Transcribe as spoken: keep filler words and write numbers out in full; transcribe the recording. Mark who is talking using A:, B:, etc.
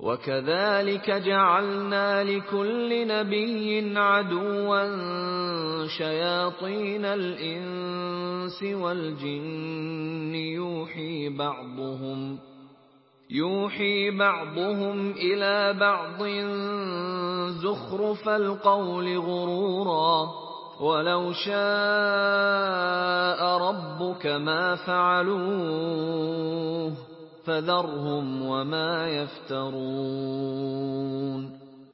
A: وَكَذَٰلِكَ جَعَلْنَا لِكُلِّ نَبِيٍّ عَدُوًّا شَيَاطِينَ الْإِنسِ وَالْجِنِّ يُوحِي بَعْضُهُمْ إِلَىٰ بَعْضٍ زُخْرُفَ الْقَوْلِ غُرُورًا ۚ وَلَوْ شَاءَ رَبُّكَ مَا فَعَلُوهُ ۖ فَذَرْهُمْ وَمَا يَفْتَرُونَ